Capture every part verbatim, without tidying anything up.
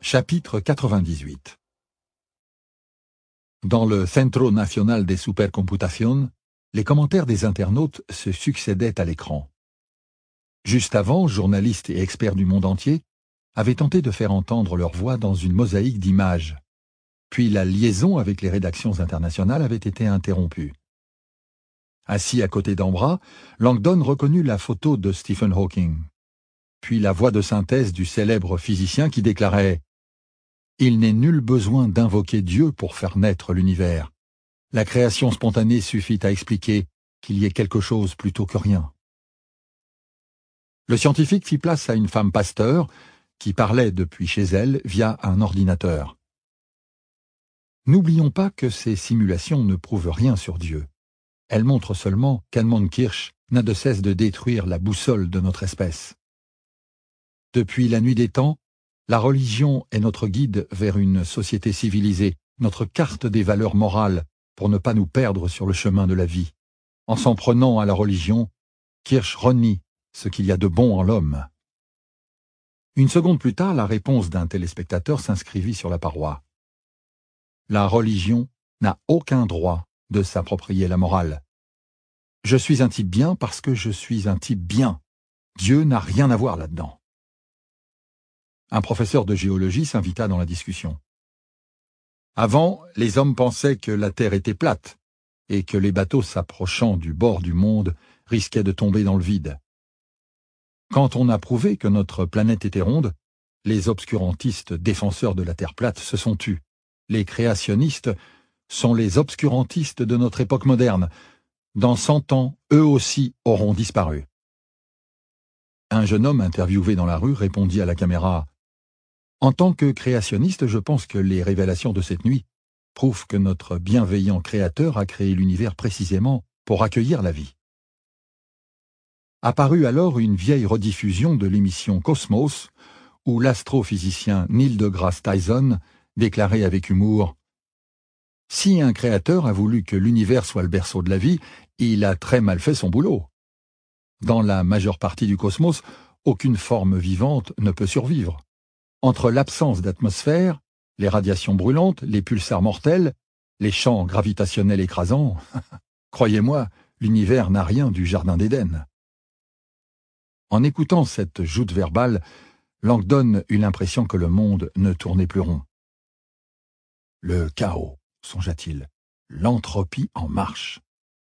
Chapitre quatre-vingt-dix-huit. Dans le Centro Nacional de Supercomputación, les commentaires des internautes se succédaient à l'écran. Juste avant, journalistes et experts du monde entier avaient tenté de faire entendre leur voix dans une mosaïque d'images. Puis la liaison avec les rédactions internationales avait été interrompue. Assis à côté d'Ambra, Langdon reconnut la photo de Stephen Hawking, puis la voix de synthèse du célèbre physicien qui déclarait « Il n'est nul besoin d'invoquer Dieu pour faire naître l'univers. La création spontanée suffit à expliquer qu'il y ait quelque chose plutôt que rien. » Le scientifique fit place à une femme pasteur qui parlait depuis chez elle via un ordinateur. N'oublions pas que ces simulations ne prouvent rien sur Dieu. Elles montrent seulement qu'Edmund Kirsch n'a de cesse de détruire la boussole de notre espèce. Depuis la nuit des temps, la religion est notre guide vers une société civilisée, notre carte des valeurs morales pour ne pas nous perdre sur le chemin de la vie. En s'en prenant à la religion, Kirsch renie ce qu'il y a de bon en l'homme. Une seconde plus tard, la réponse d'un téléspectateur s'inscrivit sur la paroi. La religion n'a aucun droit de s'approprier la morale. Je suis un type bien parce que je suis un type bien. Dieu n'a rien à voir là-dedans. Un professeur de géologie s'invita dans la discussion. Avant, les hommes pensaient que la Terre était plate et que les bateaux s'approchant du bord du monde risquaient de tomber dans le vide. Quand on a prouvé que notre planète était ronde, les obscurantistes défenseurs de la Terre plate se sont tus. Les créationnistes sont les obscurantistes de notre époque moderne. Dans cent ans, eux aussi auront disparu. Un jeune homme interviewé dans la rue répondit à la caméra « En tant que créationniste, je pense que les révélations de cette nuit prouvent que notre bienveillant Créateur a créé l'univers précisément pour accueillir la vie. » Apparut alors une vieille rediffusion de l'émission Cosmos, où l'astrophysicien Neil deGrasse Tyson déclarait avec humour « Si un créateur a voulu que l'univers soit le berceau de la vie, il a très mal fait son boulot. Dans la majeure partie du cosmos, aucune forme vivante ne peut survivre. Entre l'absence d'atmosphère, les radiations brûlantes, les pulsars mortels, les champs gravitationnels écrasants, croyez-moi, l'univers n'a rien du jardin d'Éden. » En écoutant cette joute verbale, Langdon eut l'impression que le monde ne tournait plus rond. Le chaos, songea-t-il, l'entropie en marche.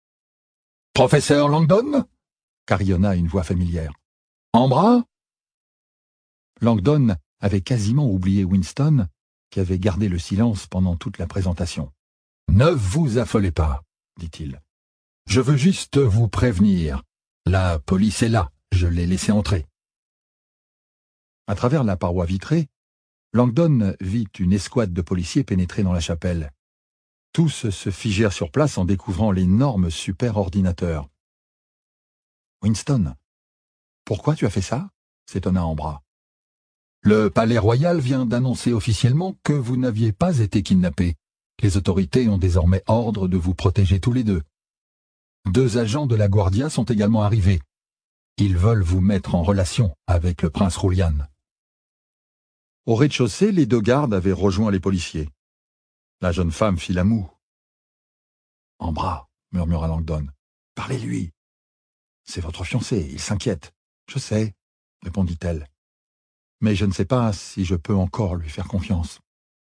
« Professeur Langdon » carillonna une voix familière. « Ambra » Langdon avait quasiment oublié Winston, qui avait gardé le silence pendant toute la présentation. « Ne vous affolez pas, dit-il. Je veux juste vous prévenir. La police est là, je l'ai laissé entrer. » À travers la paroi vitrée, Langdon vit une escouade de policiers pénétrer dans la chapelle. Tous se figèrent sur place en découvrant l'énorme super-ordinateur. « Winston, pourquoi tu as fait ça ?» s'étonna Ambra. « Le palais royal vient d'annoncer officiellement que vous n'aviez pas été kidnappé. Les autorités ont désormais ordre de vous protéger tous les deux. Deux agents de la Guardia sont également arrivés. Ils veulent vous mettre en relation avec le prince Julian. » Au rez-de-chaussée, les deux gardes avaient rejoint les policiers. La jeune femme fit la moue. « Ambra, » murmura Langdon, « parlez-lui. »« C'est votre fiancé, il s'inquiète. »« Je sais, » répondit-elle. « Mais je ne sais pas si je peux encore lui faire confiance. »«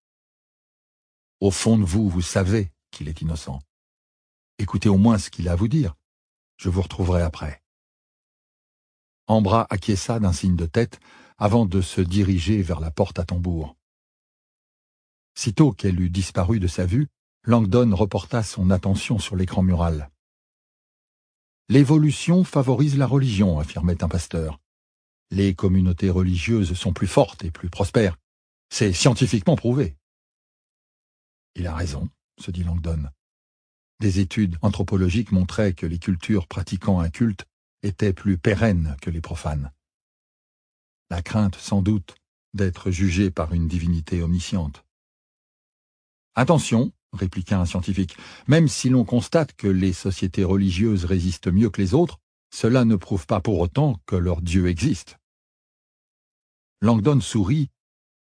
Au fond de vous, vous savez qu'il est innocent. Écoutez au moins ce qu'il a à vous dire. Je vous retrouverai après. » Ambra acquiesça d'un signe de tête avant de se diriger vers la porte à tambour. Sitôt qu'elle eut disparu de sa vue, Langdon reporta son attention sur l'écran mural. « L'évolution favorise la religion, affirmait un pasteur. Les communautés religieuses sont plus fortes et plus prospères. C'est scientifiquement prouvé. » Il a raison, se dit Langdon. Des études anthropologiques montraient que les cultures pratiquant un culte étaient plus pérennes que les profanes. La crainte, sans doute, d'être jugé par une divinité omnisciente. « Attention, » répliqua un scientifique, « même si l'on constate que les sociétés religieuses résistent mieux que les autres, cela ne prouve pas pour autant que leur Dieu existe. » Langdon sourit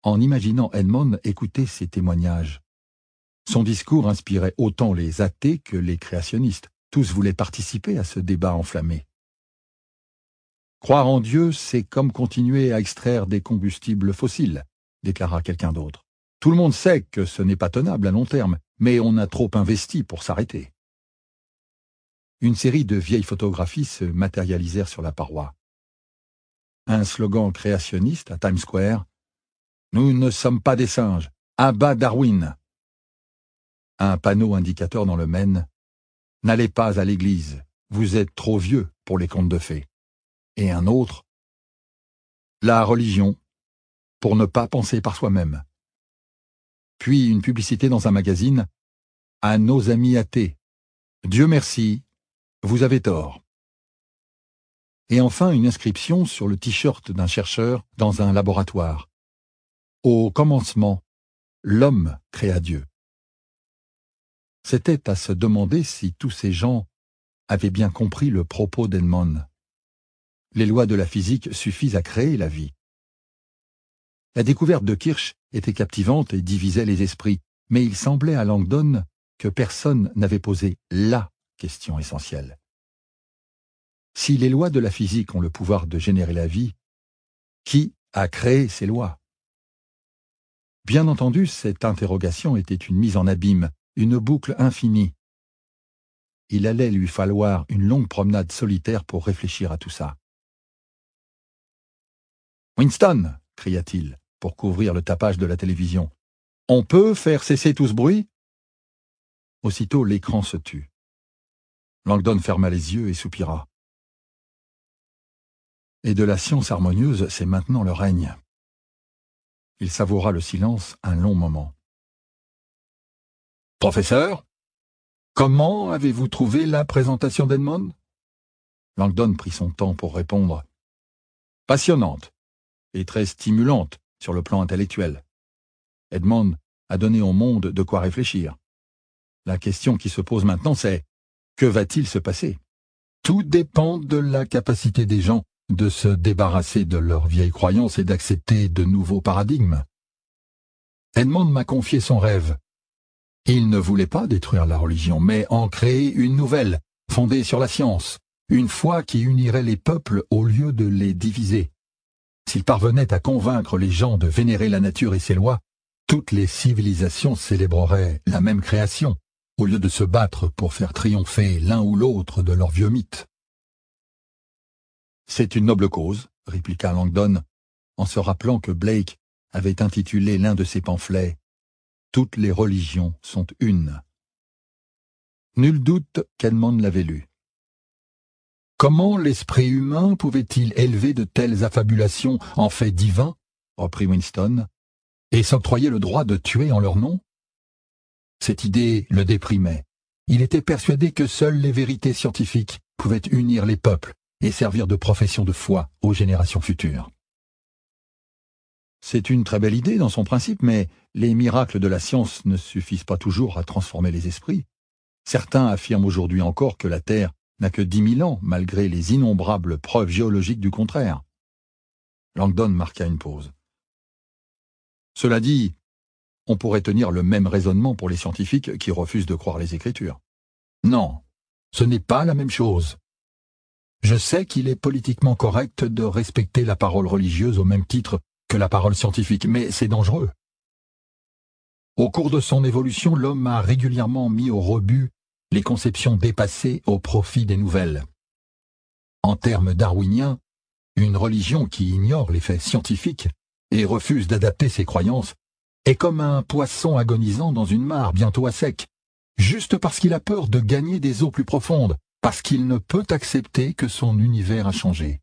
en imaginant Edmond écouter ces témoignages. Son discours inspirait autant les athées que les créationnistes. Tous voulaient participer à ce débat enflammé. Croire en Dieu, c'est comme continuer à extraire des combustibles fossiles, déclara quelqu'un d'autre. Tout le monde sait que ce n'est pas tenable à long terme, mais on a trop investi pour s'arrêter. Une série de vieilles photographies se matérialisèrent sur la paroi. Un slogan créationniste à Times Square. « Nous ne sommes pas des singes. À bas Darwin !» Un panneau indicateur dans le Maine. « N'allez pas à l'église. Vous êtes trop vieux pour les contes de fées. » Et un autre. « La religion. Pour ne pas penser par soi-même. » Puis une publicité dans un magazine. « À nos amis athées. Dieu merci. Vous avez tort. » Et enfin une inscription sur le t-shirt d'un chercheur dans un laboratoire. Au commencement, l'homme créa Dieu. C'était à se demander si tous ces gens avaient bien compris le propos d'Edmond. Les lois de la physique suffisent à créer la vie. La découverte de Kirch était captivante et divisait les esprits, mais il semblait à Langdon que personne n'avait posé la question essentielle. Si les lois de la physique ont le pouvoir de générer la vie, qui a créé ces lois? Bien entendu, cette interrogation était une mise en abîme, une boucle infinie. Il allait lui falloir une longue promenade solitaire pour réfléchir à tout ça. « Winston !» cria-t-il, pour couvrir le tapage de la télévision. « On peut faire cesser tout ce bruit ?» Aussitôt l'écran se tut. Langdon ferma les yeux et soupira. Et de la science harmonieuse, c'est maintenant le règne. Il savoura le silence un long moment. « Professeur, comment avez-vous trouvé la présentation d'Edmond ?» Langdon prit son temps pour répondre. « Passionnante et très stimulante sur le plan intellectuel. Edmond a donné au monde de quoi réfléchir. La question qui se pose maintenant, c'est « que va-t-il se passer ?» Tout dépend de la capacité des gens de se débarrasser de leurs vieilles croyances et d'accepter de nouveaux paradigmes. Edmond m'a confié son rêve. Il ne voulait pas détruire la religion, mais en créer une nouvelle, fondée sur la science, une foi qui unirait les peuples au lieu de les diviser. S'il parvenait à convaincre les gens de vénérer la nature et ses lois, toutes les civilisations célébreraient la même création, au lieu de se battre pour faire triompher l'un ou l'autre de leurs vieux mythes. « C'est une noble cause, » répliqua Langdon, en se rappelant que Blake avait intitulé l'un de ses pamphlets « Toutes les religions sont une ». Nul doute qu'Edmond l'avait lu. Comment l'esprit humain pouvait-il élever de telles affabulations en faits divins, reprit Winston, et s'octroyer le droit de tuer en leur nom? Cette idée le déprimait. Il était persuadé que seules les vérités scientifiques pouvaient unir les peuples et servir de profession de foi aux générations futures. C'est une très belle idée dans son principe, mais les miracles de la science ne suffisent pas toujours à transformer les esprits. Certains affirment aujourd'hui encore que la Terre n'a que dix mille ans, malgré les innombrables preuves géologiques du contraire. Langdon marqua une pause. Cela dit, on pourrait tenir le même raisonnement pour les scientifiques qui refusent de croire les Écritures. Non, ce n'est pas la même chose. Je sais qu'il est politiquement correct de respecter la parole religieuse au même titre que la parole scientifique, mais c'est dangereux. Au cours de son évolution, l'homme a régulièrement mis au rebut les conceptions dépassées au profit des nouvelles. En termes darwiniens, une religion qui ignore les faits scientifiques et refuse d'adapter ses croyances est comme un poisson agonisant dans une mare bientôt à sec, juste parce qu'il a peur de gagner des eaux plus profondes, parce qu'il ne peut accepter que son univers a changé.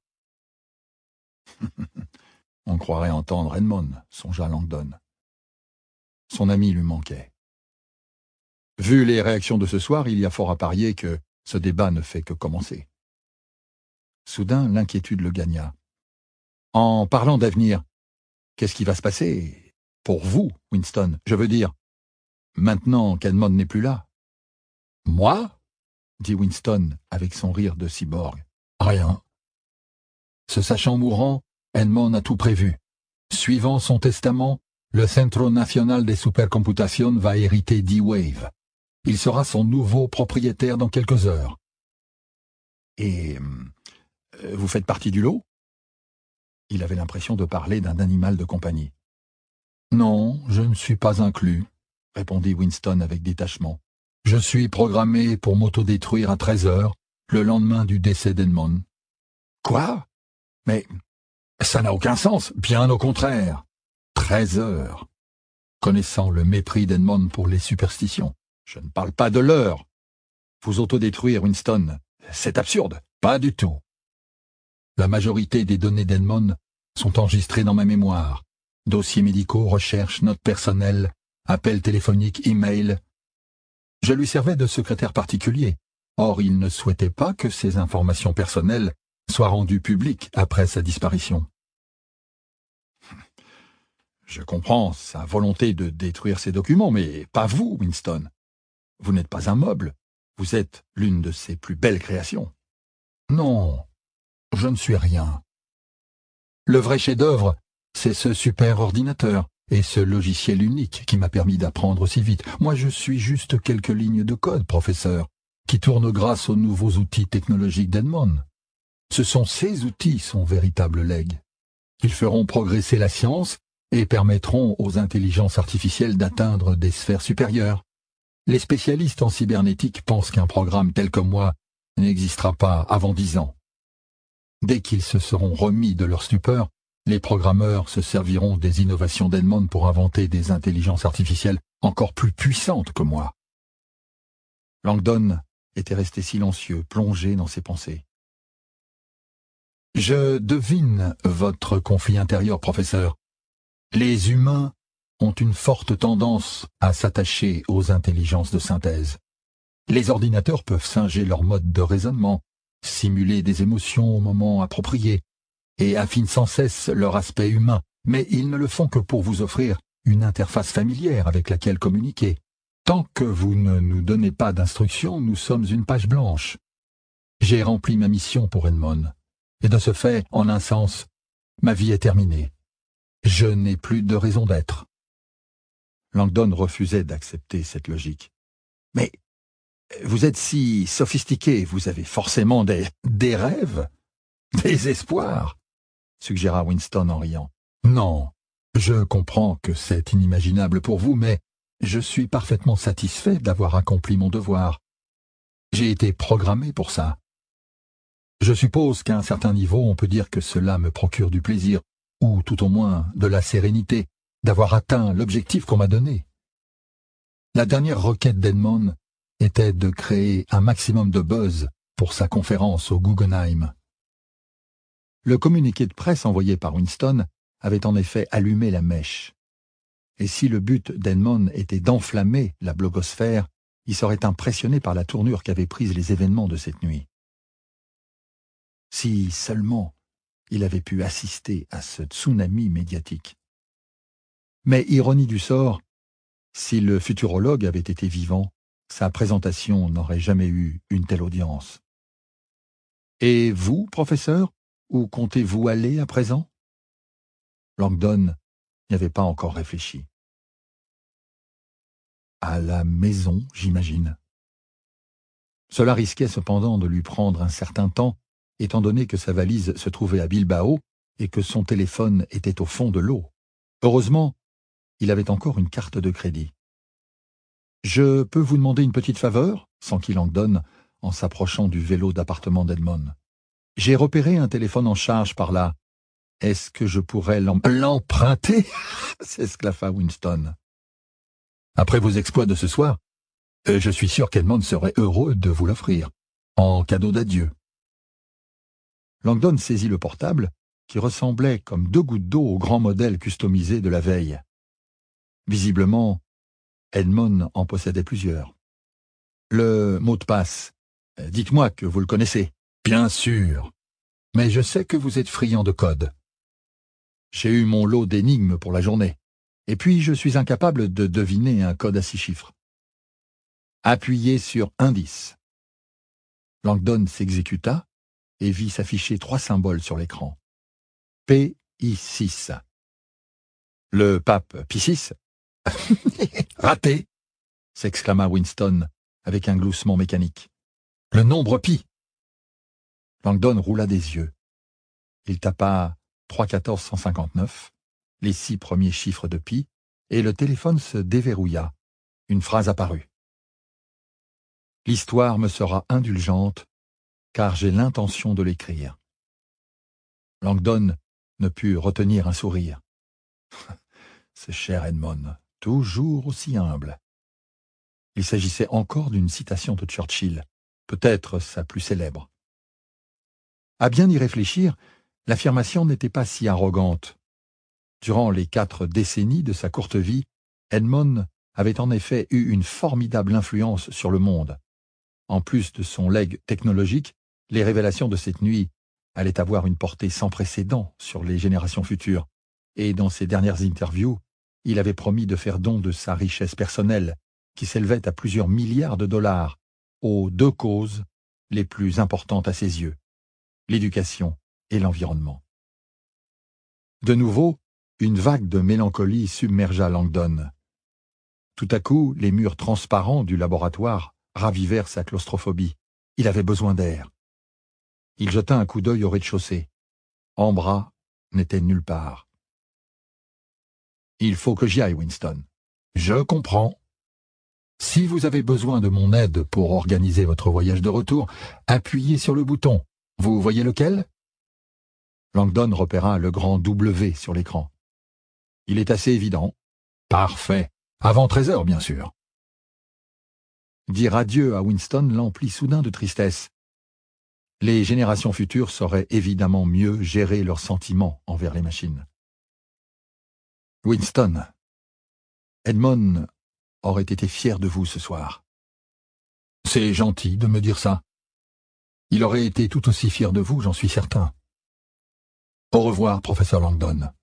On croirait entendre Edmond, songea Langdon. Son ami lui manquait. Vu les réactions de ce soir, il y a fort à parier que ce débat ne fait que commencer. Soudain, l'inquiétude le gagna. En parlant d'avenir, qu'est-ce qui va se passer pour vous, Winston? Je veux dire, maintenant qu'Edmond n'est plus là. Moi? Dit Winston avec son rire de cyborg. Rien. Se sachant mourant, Edmond a tout prévu. Suivant son testament, Le Centro Nacional de Supercomputación va hériter d'E-Wave. Il sera son nouveau propriétaire dans quelques heures. Et euh, vous faites partie du lot? Il avait l'impression de parler d'un animal de compagnie. Non, je ne suis pas inclus, répondit Winston avec détachement. Je suis programmé pour m'autodétruire à treize heures, le lendemain du décès d'Edmond. Quoi? Mais ça n'a aucun sens, bien au contraire. Treize heures. Connaissant le mépris d'Edmond pour les superstitions, je ne parle pas de l'heure. Vous autodétruire, Winston, c'est absurde. Pas du tout. La majorité des données d'Edmond sont enregistrées dans ma mémoire. Dossiers médicaux, recherches, notes personnelles, appels téléphoniques, emails. Je lui servais de secrétaire particulier. Or, il ne souhaitait pas que ces informations personnelles soient rendues publiques après sa disparition. Je comprends sa volonté de détruire ces documents, mais pas vous, Winston. Vous n'êtes pas un meuble. Vous êtes l'une de ses plus belles créations. Non, je ne suis rien. Le vrai chef-d'œuvre, c'est ce super ordinateur et ce logiciel unique qui m'a permis d'apprendre si vite. Moi, je suis juste quelques lignes de code, professeur, qui tournent grâce aux nouveaux outils technologiques d'Edmond. Ce sont ces outils son véritable legs. Ils feront progresser la science et permettront aux intelligences artificielles d'atteindre des sphères supérieures. Les spécialistes en cybernétique pensent qu'un programme tel que moi n'existera pas avant dix ans. Dès qu'ils se seront remis de leur stupeur, les programmeurs se serviront des innovations d'Edmond pour inventer des intelligences artificielles encore plus puissantes que moi. Langdon était resté silencieux, plongé dans ses pensées. « Je devine votre conflit intérieur, professeur. Les humains ont une forte tendance à s'attacher aux intelligences de synthèse. Les ordinateurs peuvent singer leur mode de raisonnement, simuler des émotions au moment approprié, et affinent sans cesse leur aspect humain, mais ils ne le font que pour vous offrir une interface familière avec laquelle communiquer. Tant que vous ne nous donnez pas d'instructions, nous sommes une page blanche. J'ai rempli ma mission pour Edmond, et de ce fait, en un sens, ma vie est terminée. Je n'ai plus de raison d'être. » Langdon refusait d'accepter cette logique. « Mais vous êtes si sophistiqué, vous avez forcément des, des rêves, des espoirs, » suggéra Winston en riant. « Non, je comprends que c'est inimaginable pour vous, mais je suis parfaitement satisfait d'avoir accompli mon devoir. J'ai été programmé pour ça. Je suppose qu'à un certain niveau, on peut dire que cela me procure du plaisir, ou tout au moins de la sérénité, d'avoir atteint l'objectif qu'on m'a donné. La dernière requête d'Edmond était de créer un maximum de buzz pour sa conférence au Guggenheim. » Le communiqué de presse envoyé par Winston avait en effet allumé la mèche. Et si le but d'Edmond était d'enflammer la blogosphère, il serait impressionné par la tournure qu'avaient prise les événements de cette nuit. Si seulement il avait pu assister à ce tsunami médiatique. Mais ironie du sort, si le futurologue avait été vivant, sa présentation n'aurait jamais eu une telle audience. « Et vous, professeur, où comptez-vous aller à présent ?» Langdon n'y avait pas encore réfléchi. « À la maison, j'imagine. » Cela risquait cependant de lui prendre un certain temps, étant donné que sa valise se trouvait à Bilbao et que son téléphone était au fond de l'eau. Heureusement, il avait encore une carte de crédit. « Je peux vous demander une petite faveur ?» s'enquit Langdon en s'approchant du vélo d'appartement d'Edmond. « J'ai repéré un téléphone en charge par là. Est-ce que je pourrais l'emprunter » s'esclaffa Winston. « Après vos exploits de ce soir, je suis sûr qu'Edmond serait heureux de vous l'offrir, en cadeau d'adieu. » Langdon saisit le portable, qui ressemblait comme deux gouttes d'eau au grand modèle customisé de la veille. Visiblement, Edmond en possédait plusieurs. « Le mot de passe, dites-moi que vous le connaissez. »« Bien sûr, mais je sais que vous êtes friand de code. J'ai eu mon lot d'énigmes pour la journée, et puis je suis incapable de deviner un code à six chiffres. Appuyez sur Indice. » Langdon s'exécuta et vit s'afficher trois symboles sur l'écran. P I six. Le pape Pie six ? Raté, s'exclama Winston avec un gloussement mécanique. Le nombre pi. Langdon roula des yeux. Il tapa trois mille quatre cent cinquante-neuf, les six premiers chiffres de pi, et le téléphone se déverrouilla. Une phrase apparut. L'histoire me sera indulgente, car j'ai l'intention de l'écrire. Langdon ne put retenir un sourire. Ce cher Edmond, toujours aussi humble. Il s'agissait encore d'une citation de Churchill, peut-être sa plus célèbre. À bien y réfléchir, l'affirmation n'était pas si arrogante. Durant les quatre décennies de sa courte vie, Edmond avait en effet eu une formidable influence sur le monde. En plus de son legs technologique, les révélations de cette nuit allaient avoir une portée sans précédent sur les générations futures, et dans ses dernières interviews, il avait promis de faire don de sa richesse personnelle, qui s'élevait à plusieurs milliards de dollars, aux deux causes les plus importantes à ses yeux, l'éducation et l'environnement. De nouveau, une vague de mélancolie submergea Langdon. Tout à coup, les murs transparents du laboratoire ravivèrent sa claustrophobie. Il avait besoin d'air. Il jeta un coup d'œil au rez-de-chaussée. Ambra n'était nulle part. « Il faut que j'y aille, Winston. »« Je comprends. Si vous avez besoin de mon aide pour organiser votre voyage de retour, appuyez sur le bouton. Vous voyez lequel ?» Langdon repéra le grand W sur l'écran. « Il est assez évident. »« Parfait. Avant treize heures, bien sûr. » Dire adieu à Winston l'emplit soudain de tristesse. Les générations futures sauraient évidemment mieux gérer leurs sentiments envers les machines. Winston, Edmond aurait été fier de vous ce soir. C'est gentil de me dire ça. Il aurait été tout aussi fier de vous, j'en suis certain. Au revoir, professeur Langdon.